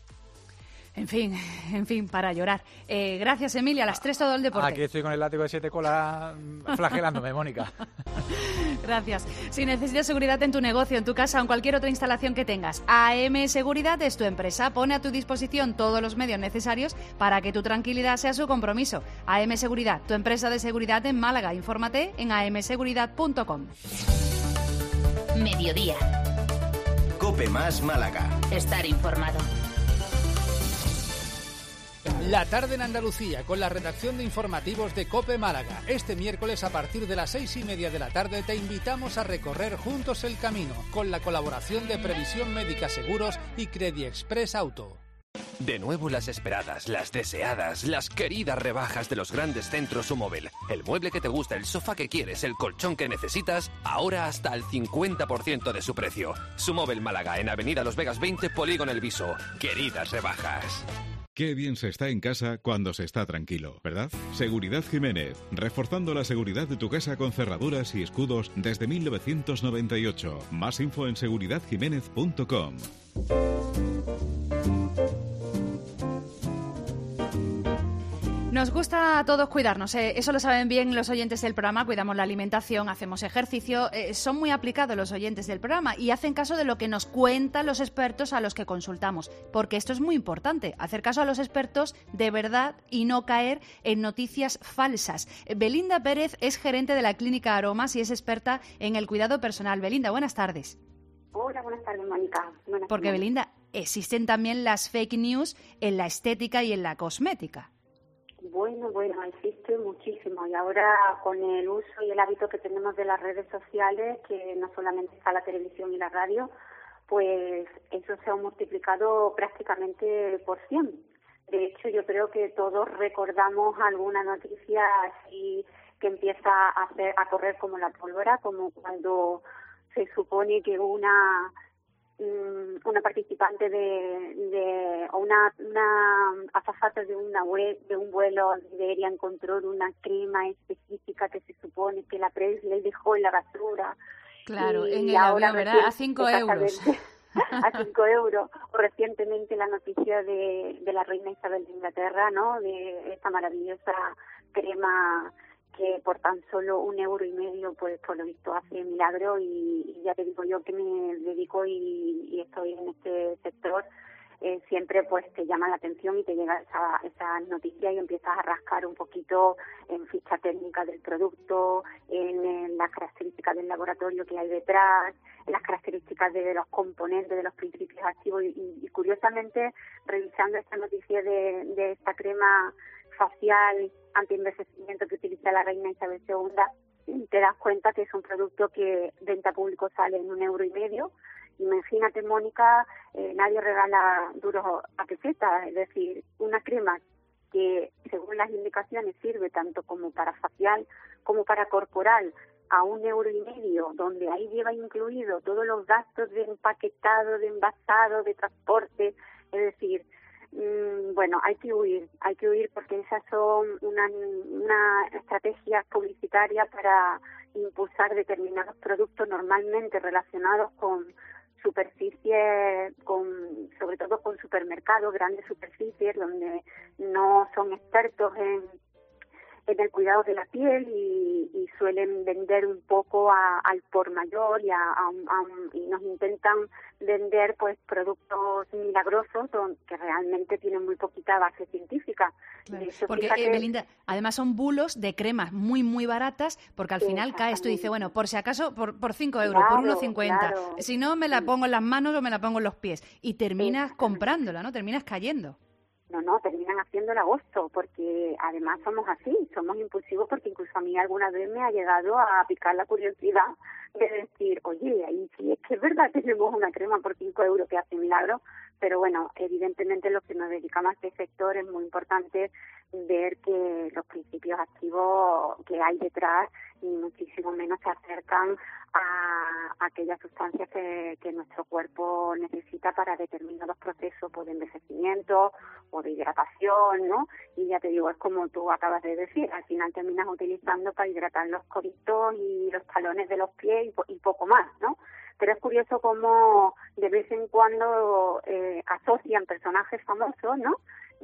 S3: En fin, para llorar. Gracias, Emilia. A las 3 todo el deporte.
S11: Aquí estoy con el látigo de 7 colas flagelándome, Mónica.
S3: Gracias. Si necesitas seguridad en tu negocio, en tu casa o en cualquier otra instalación que tengas, AM Seguridad es tu empresa. Pone a tu disposición todos los medios necesarios para que tu tranquilidad sea su compromiso. AM Seguridad, tu empresa de seguridad en Málaga. Infórmate en amseguridad.com.
S10: Mediodía.
S1: COPE más Málaga.
S10: Estar informado.
S7: La tarde en Andalucía, con la redacción de informativos de COPE Málaga. Este miércoles a partir de las 6:30 de la tarde te invitamos a recorrer juntos el camino, con la colaboración de Previsión Médica Seguros y Credit Express Auto.
S12: De nuevo las esperadas, las deseadas, las queridas rebajas de los grandes centros Sumóvel. El mueble que te gusta, el sofá que quieres, el colchón que necesitas, ahora hasta el 50% de su precio. Sumóvel Málaga, en Avenida Los Vegas 20, Polígono El Viso. Queridas rebajas.
S13: Qué bien se está en casa cuando se está tranquilo, ¿verdad? Seguridad Jiménez, reforzando la seguridad de tu casa con cerraduras y escudos desde 1998. Más info en seguridadjiménez.com.
S3: Nos gusta a todos cuidarnos, eso lo saben bien los oyentes del programa, cuidamos la alimentación, hacemos ejercicio, son muy aplicados los oyentes del programa y hacen caso de lo que nos cuentan los expertos a los que consultamos, porque esto es muy importante, hacer caso a los expertos de verdad y no caer en noticias falsas. Belinda Pérez es gerente de la Clínica Aromas y es experta en el cuidado personal. Belinda, buenas tardes.
S14: Hola, buenas tardes, Mónica.
S3: Porque, Belinda, existen también las fake news en la estética y en la cosmética.
S14: Bueno, existe muchísimo y ahora con el uso y el hábito que tenemos de las redes sociales, que no solamente está la televisión y la radio, pues eso se ha multiplicado prácticamente por 100. De hecho, yo creo que todos recordamos alguna noticia así que empieza a correr como la pólvora, como cuando se supone que una participante o una azafata de un vuelo de aérea encontró una crema específica que se supone que la Presley dejó en la basura.
S3: Claro, en el avión, ¿verdad? A 5 euros.
S14: A 5 euros. O recientemente la noticia de la reina Isabel de Inglaterra, ¿no? De esta maravillosa crema que por tan solo 1,5 €, pues por lo visto hace milagro, y ya te digo yo que me dedico y estoy en este sector. siempre pues te llama la atención y te llega esa noticia y empiezas a rascar un poquito en ficha técnica del producto, en las características del laboratorio que hay detrás, en las características de los componentes, de los principios activos y curiosamente, revisando esta noticia de esta crema facial anti-envejecimiento que utiliza la reina Isabel II, te das cuenta que es un producto que venta público sale en €1,50. Imagínate, Mónica, nadie regala duros a pesetas, es decir, una crema que según las indicaciones sirve tanto como para facial como para corporal a €1,50, donde ahí lleva incluido todos los gastos de empaquetado, de envasado, de transporte, es decir, bueno, hay que huir porque esas son una estrategia publicitaria para impulsar determinados productos normalmente relacionados con superficies, sobre todo con supermercados, grandes superficies donde no son expertos en el cuidado de la piel y suelen vender un poco al por mayor y nos intentan vender pues productos milagrosos que realmente tienen muy poquita base científica.
S3: Claro, porque Belinda, además son bulos de cremas muy muy baratas, porque al final caes, tú dices, bueno, por si acaso por 5 euros, por 1,50,
S14: claro.
S3: Si no me la pongo en las manos o me la pongo en los pies y terminas comprándola, ¿no? Terminas cayendo.
S14: No, terminan haciendo el agosto, porque además somos así, somos impulsivos, porque incluso a mí alguna vez me ha llegado a picar la curiosidad de decir, oye, ahí sí es que es verdad que tenemos una crema por 5 euros que hace milagro, pero bueno, evidentemente los que nos dedicamos a este sector es muy importante ver que los principios activos que hay detrás ni muchísimo menos se acercan a aquellas sustancias que nuestro cuerpo necesita para determinados procesos pues, de envejecimiento o de hidratación, ¿no? Y ya te digo, es como tú acabas de decir, al final terminas utilizando para hidratar los coditos y los talones de los pies y poco más, ¿no? Pero es curioso cómo de vez en cuando asocian personajes famosos, ¿no?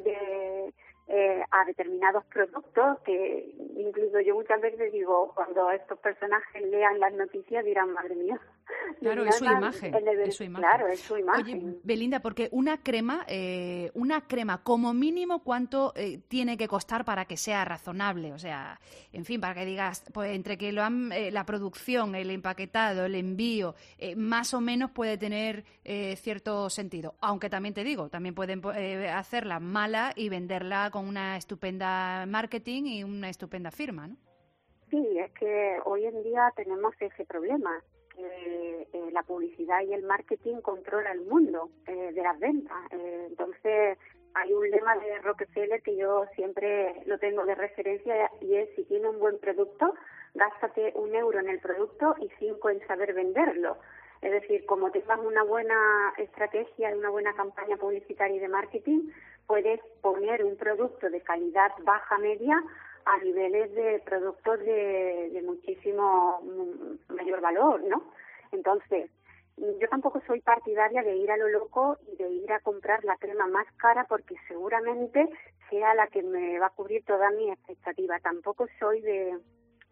S14: A determinados productos que incluso yo muchas veces digo, cuando estos personajes lean las noticias dirán, madre mía.
S3: Claro, es su imagen.
S14: Claro, es su imagen.
S3: Oye, Belinda, porque una crema como mínimo, ¿cuánto tiene que costar para que sea razonable? O sea, en fin, para que digas, pues entre que la producción, el empaquetado, el envío, más o menos puede tener cierto sentido. Aunque también te digo, también pueden hacerla mala y venderla con una estupenda marketing y una estupenda firma, ¿no?
S14: Sí, es que hoy en día tenemos ese problema. La publicidad y el marketing controla el mundo de las ventas. Entonces, hay un lema de Rockefeller que yo siempre lo tengo de referencia y es, si tiene un buen producto, gástate €1 en el producto y 5 en saber venderlo. Es decir, como tengas una buena estrategia y una buena campaña publicitaria y de marketing, puedes poner un producto de calidad baja-media a niveles de productos de muchísimo mayor valor, ¿no? Entonces, yo tampoco soy partidaria de ir a lo loco y de ir a comprar la crema más cara porque seguramente sea la que me va a cubrir toda mi expectativa. Tampoco soy de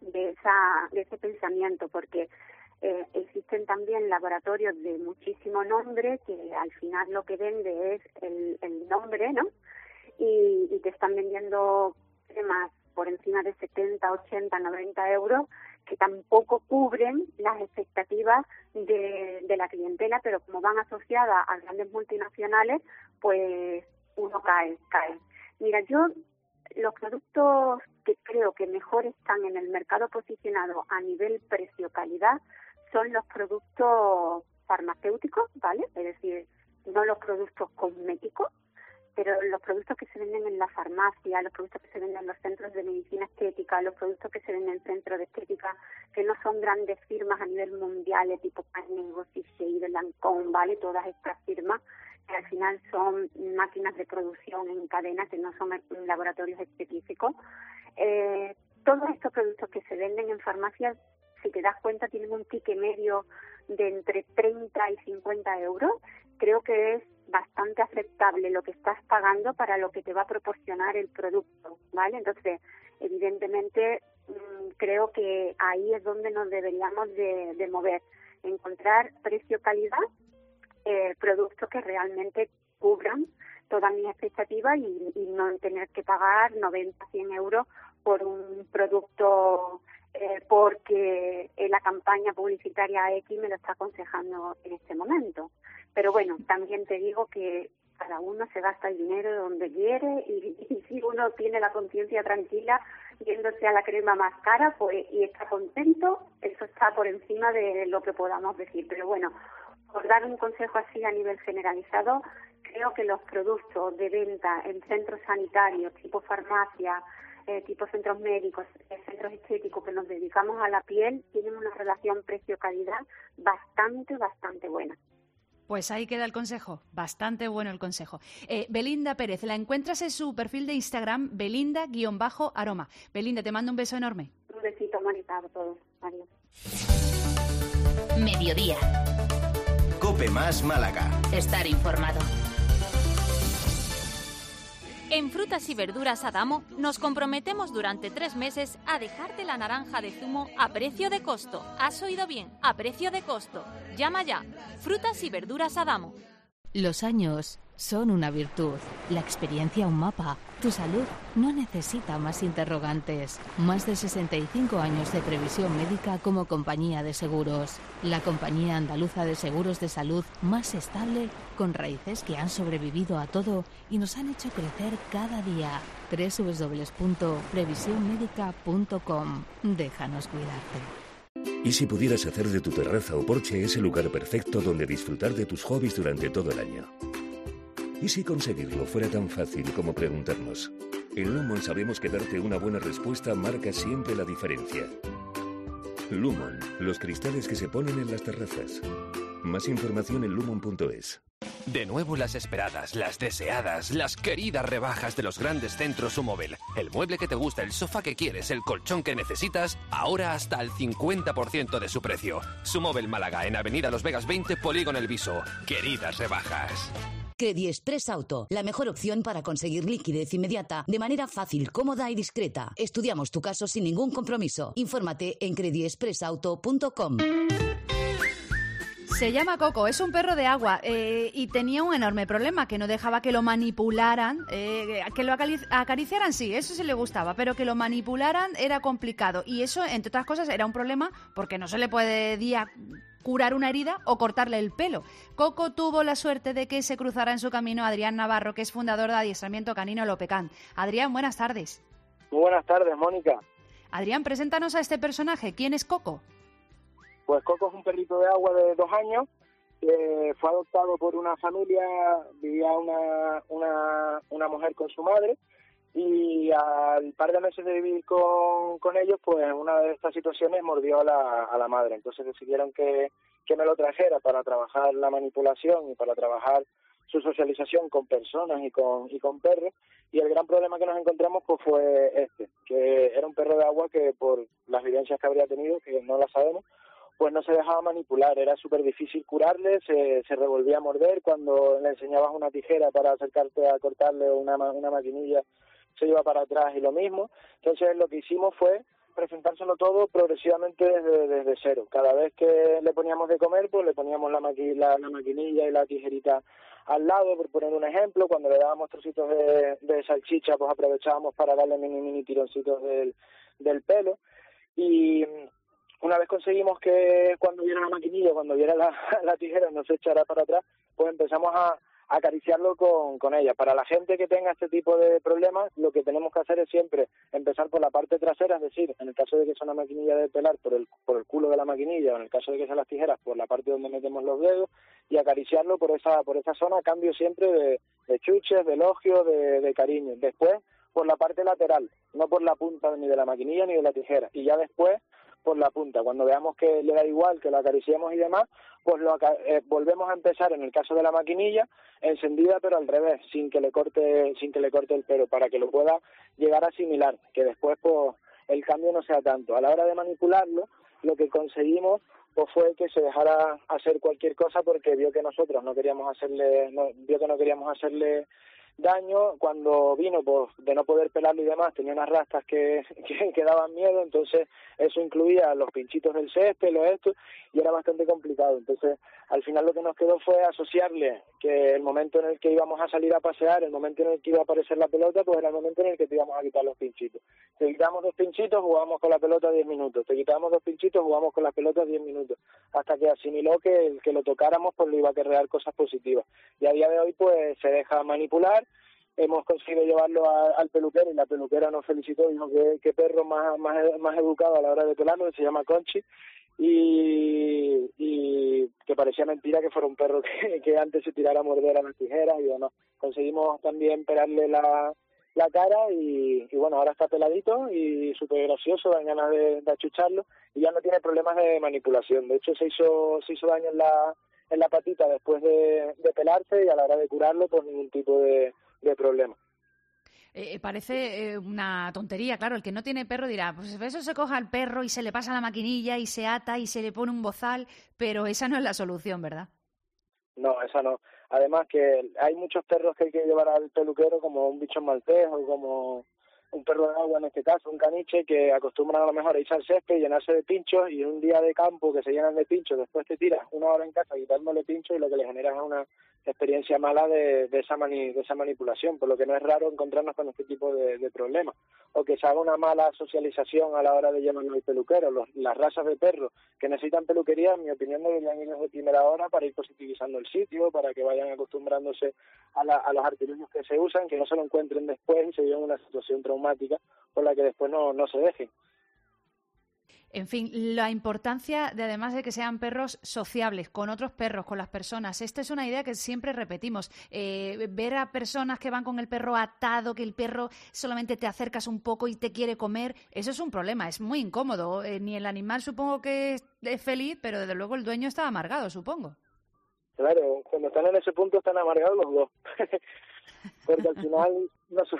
S14: ese pensamiento porque existen también laboratorios de muchísimo nombre que al final lo que vende es el nombre, ¿no? Y te están vendiendo cremas por encima de 70, 80, 90 euros que tampoco cubren las expectativas de la clientela, pero como van asociadas a grandes multinacionales, pues uno cae. Mira, yo los productos que creo que mejor están en el mercado posicionado a nivel precio-calidad son los productos farmacéuticos, ¿vale? Es decir, no los productos cosméticos, pero los productos que se venden en la farmacia, los productos que se venden en los centros de medicina estética, los productos que se venden en centros de estética, que no son grandes firmas a nivel mundial, tipo Carnival, Shiseido, Lancôme, ¿vale? Todas estas firmas que al final son máquinas de producción en cadena, que no son laboratorios específicos. Todos estos productos que se venden en farmacias, si te das cuenta, tienen un ticket medio de entre 30 y 50 euros. Creo que es bastante aceptable lo que estás pagando para lo que te va a proporcionar el producto, ¿vale? Entonces, evidentemente, creo que ahí es donde nos deberíamos de mover, encontrar precio-calidad, productos que realmente cubran todas mis expectativas y no tener que pagar 90, 100 euros por un producto porque la campaña publicitaria X me lo está aconsejando en este momento. Pero bueno, también te digo que cada uno se gasta el dinero donde quiere y si uno tiene la conciencia tranquila yéndose a la crema más cara pues y está contento, eso está por encima de lo que podamos decir. Pero bueno, por dar un consejo así a nivel generalizado, creo que los productos de venta en centros sanitarios, tipo farmacia, tipo centros médicos, centros estéticos que nos dedicamos a la piel, tienen una relación precio-calidad bastante buena.
S3: Pues ahí queda el consejo, bastante bueno el consejo. Belinda Pérez, la encuentras en su perfil de Instagram, Belinda_aroma. Belinda, te mando un beso enorme.
S14: Un besito, Mónica, a todos. Adiós.
S10: Mediodía.
S1: COPE más Málaga.
S10: Estar informado.
S15: En Frutas y Verduras Adamo nos comprometemos durante 3 meses a dejarte la naranja de zumo a precio de costo. ¿Has oído bien? A precio de costo. Llama ya. Frutas y Verduras Adamo.
S16: Los años son una virtud, la experiencia un mapa. Tu salud no necesita más interrogantes. Más de 65 años de previsión médica como compañía de seguros. La compañía andaluza de seguros de salud más estable, con raíces que han sobrevivido a todo y nos han hecho crecer cada día. www.previsionmedica.com. Déjanos cuidarte.
S17: ¿Y si pudieras hacer de tu terraza o porche ese lugar perfecto donde disfrutar de tus hobbies durante todo el año? ¿Y si conseguirlo fuera tan fácil como preguntarnos? En Lumon sabemos que darte una buena respuesta marca siempre la diferencia. Lumon, los cristales que se ponen en las terrazas. Más información en lumon.es.
S12: De nuevo las esperadas, las deseadas, las queridas rebajas de los grandes centros Sumóvil. El mueble que te gusta, el sofá que quieres, el colchón que necesitas, ahora hasta el 50% de su precio. Sumóvil Málaga, en Avenida Los Vegas 20, Polígono El Viso. Queridas rebajas.
S18: Crediexpress Auto, la mejor opción para conseguir liquidez inmediata de manera fácil, cómoda y discreta. Estudiamos tu caso sin ningún compromiso. Infórmate en crediexpressauto.com.
S3: Se llama Coco, es un perro de agua y tenía un enorme problema, que no dejaba que lo manipularan, que lo acariciaran sí, eso sí le gustaba, pero que lo manipularan era complicado y eso, entre otras cosas, era un problema porque no se le podía curar una herida o cortarle el pelo. Coco tuvo la suerte de que se cruzara en su camino Adrián Navarro, que es fundador de Adiestramiento Canino Lopecan. Adrián, buenas tardes.
S5: Muy buenas tardes, Mónica.
S3: Adrián, preséntanos a este personaje. ¿Quién es Coco?
S5: Pues Coco es un perrito de agua de 2 años que fue adoptado por una familia, vivía una mujer con su madre y al par de meses de vivir con ellos, pues en una de estas situaciones mordió a la madre. Entonces decidieron que me lo trajera para trabajar la manipulación y para trabajar su socialización con personas y con perros. Y el gran problema que nos encontramos pues fue que era un perro de agua que por las vivencias que habría tenido, que no las sabemos, pues no se dejaba manipular, era súper difícil curarle, se revolvía a morder, cuando le enseñabas una tijera para acercarte a cortarle o una maquinilla, se iba para atrás y lo mismo. Entonces lo que hicimos fue presentárselo todo progresivamente desde cero. Cada vez que le poníamos de comer, pues le poníamos la maquinilla y la tijerita al lado, por poner un ejemplo. Cuando le dábamos trocitos de salchicha, pues aprovechábamos para darle mini tironcitos del pelo. Y una vez conseguimos que cuando viera la maquinilla, cuando viera la tijera no se echara para atrás, pues empezamos a acariciarlo con ella. Para la gente que tenga este tipo de problemas, lo que tenemos que hacer es siempre empezar por la parte trasera, es decir, en el caso de que sea una maquinilla de pelar, por el culo de la maquinilla, o en el caso de que sean las tijeras, por la parte donde metemos los dedos, y acariciarlo por esa zona, a cambio siempre de chuches, de elogio, de cariño. Después, por la parte lateral, no por la punta ni de la maquinilla ni de la tijera, y ya después por la punta. Cuando veamos que le da igual, que lo acariciemos y demás, pues volvemos a empezar en el caso de la maquinilla encendida, pero al revés, sin que le corte el pelo, para que lo pueda llegar a asimilar, que después pues el cambio no sea tanto. A la hora de manipularlo, lo que conseguimos pues fue que se dejara hacer cualquier cosa, porque vio que nosotros no queríamos hacerle daño. Cuando vino, pues de no poder pelarlo y demás, tenía unas rastas que daban miedo, entonces eso incluía los pinchitos del césped, y era bastante complicado. Entonces, al final lo que nos quedó fue asociarle que el momento en el que íbamos a salir a pasear, el momento en el que iba a aparecer la pelota, pues era el momento en el que te íbamos a quitar los pinchitos. Te quitamos 2 pinchitos, jugábamos con la pelota 10 minutos. Te quitábamos 2 pinchitos, jugábamos con las pelotas 10 minutos. Hasta que asimiló que el que lo tocáramos pues le iba a acarrear cosas positivas. Y a día de hoy pues se deja manipular. Hemos conseguido llevarlo al peluquero y la peluquera nos felicitó, dijo que perro más educado a la hora de pelarlo, que se llama Conchi, y que parecía mentira que fuera un perro que antes se tirara a morder a las tijeras y demás. Conseguimos también pelarle la cara y bueno, ahora está peladito y súper gracioso, dan ganas de achucharlo y ya no tiene problemas de manipulación. De hecho se hizo daño en la patita después de pelarse y a la hora de curarlo pues ningún tipo de problema.
S3: Parece una tontería, claro, el que no tiene perro dirá, pues eso se coja al perro y se le pasa la maquinilla y se ata y se le pone un bozal, pero esa no es la solución, ¿verdad?
S5: No, esa no. Además que hay muchos perros que hay que llevar al peluquero, como un bichon maltés o como un perro de agua en este caso, un caniche, que acostumbran a lo mejor a irse al césped y llenarse de pinchos, y un día de campo que se llenan de pinchos, después te tiras 1 hora en casa quitándole pinchos y lo que le generas es una experiencia mala de esa manipulación, por lo que no es raro encontrarnos con este tipo de problemas. O que se haga una mala socialización a la hora de llevarnos al peluquero. Las razas de perros que necesitan peluquería, en mi opinión, deberían ir desde primera hora para ir positivizando el sitio, para que vayan acostumbrándose a los artilugios que se usan, que no se lo encuentren después y se lleven una situación traumática por la que después no se dejen.
S3: En fin, la importancia de además de que sean perros sociables, con otros perros, con las personas. Esta es una idea que siempre repetimos. Ver a personas que van con el perro atado, que el perro solamente te acercas un poco y te quiere comer, eso es un problema, es muy incómodo. Ni el animal supongo que es feliz, pero desde luego el dueño está amargado, supongo.
S5: Claro, cuando están en ese punto están amargados los dos. Porque al final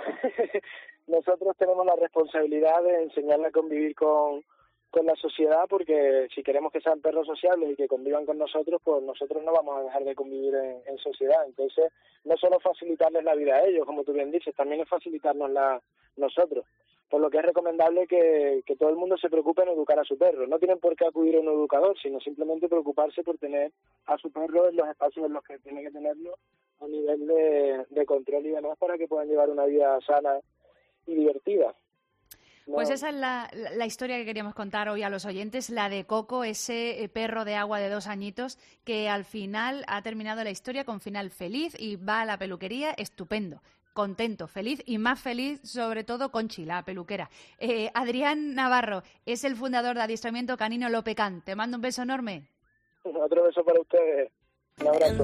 S5: nosotros tenemos la responsabilidad de enseñarle a convivir con la sociedad, porque si queremos que sean perros sociables y que convivan con nosotros, pues nosotros no vamos a dejar de convivir en sociedad. Entonces, no solo facilitarles la vida a ellos, como tú bien dices, también es facilitarnosla nosotros. Por lo que es recomendable que todo el mundo se preocupe en educar a su perro. No tienen por qué acudir a un educador, sino simplemente preocuparse por tener a su perro en los espacios en los que tiene que tenerlo a nivel de control y demás, para que puedan llevar una vida sana y divertida.
S3: Pues esa es la historia que queríamos contar hoy a los oyentes, la de Coco, ese perro de agua de 2 añitos que al final ha terminado la historia con final feliz y va a la peluquería estupendo, contento, feliz y más feliz sobre todo Conchi, la peluquera. Adrián Navarro es el fundador de Adiestramiento Canino Lopecán. Te mando un beso enorme.
S5: Otro beso para ustedes. Un abrazo.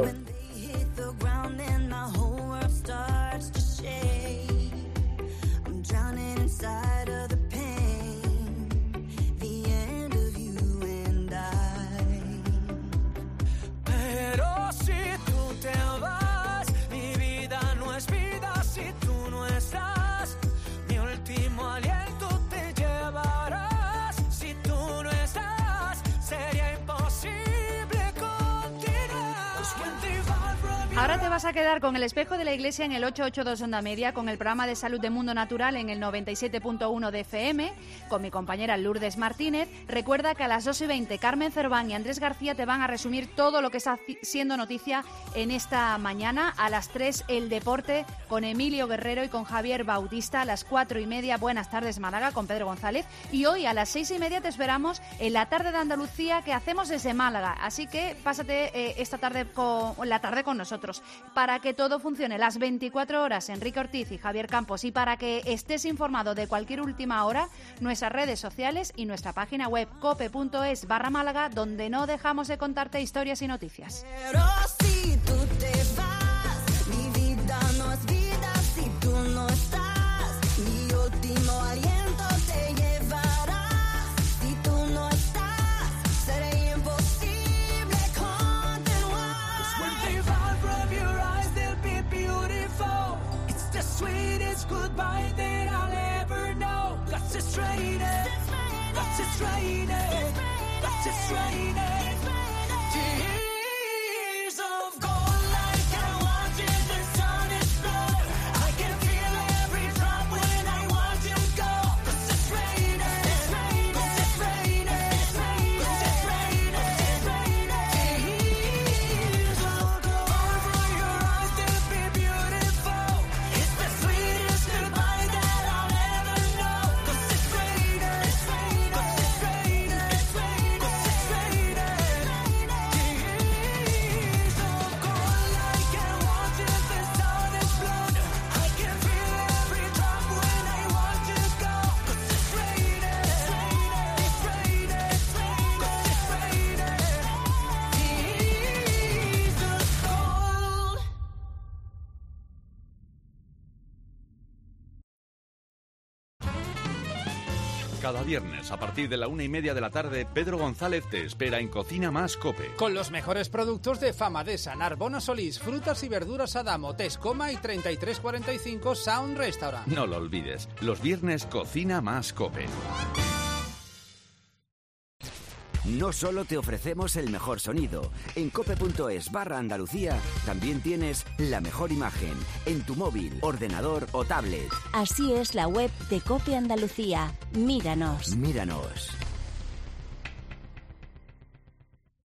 S3: Ahora te vas a quedar con el espejo de la Iglesia en el 882 Onda Media, con el programa de salud de Mundo Natural en el 97.1 de FM, con mi compañera Lourdes Martínez. Recuerda que a las 2:20 Carmen Cerván y Andrés García te van a resumir todo lo que está siendo noticia en esta mañana. A las 3 el deporte con Emilio Guerrero y con Javier Bautista. A las 4:30 Buenas tardes Málaga con Pedro González. Y hoy a las 6:30 te esperamos en la tarde de Andalucía que hacemos desde Málaga. Así que pásate esta tarde con nosotros para que todo funcione las 24 horas. Enrique Ortiz y Javier Campos, y para que estés informado de cualquier última hora, nuestras redes sociales y nuestra página web cope.es/Málaga, donde no dejamos de contarte historias y noticias.
S9: Pero si tú te vas, mi vida no es vida si tú no estás. Mi último aliento te llevará. Si tú no estás, será imposible continuar. 'Cause when they fall from your eyes, they'll be beautiful. It's the sweetest goodbye that I'll ever know. That's just raining. That's just raining. That's just raining. Tears of gold like I wanted the sun is blood.
S19: Cada viernes, a partir de la 1:30 de la tarde, Pedro González te espera en Cocina Más COPE.
S7: Con los mejores productos de Famadesa, Narbona Solís, frutas y verduras Adamo, Tescoma y 3345 Sound Restaurant.
S19: No lo olvides, los viernes Cocina Más COPE.
S20: No solo te ofrecemos el mejor sonido, en cope.es/Andalucía también tienes la mejor imagen en tu móvil, ordenador o tablet.
S21: Así es la web de Cope Andalucía. Míranos.
S20: Míranos.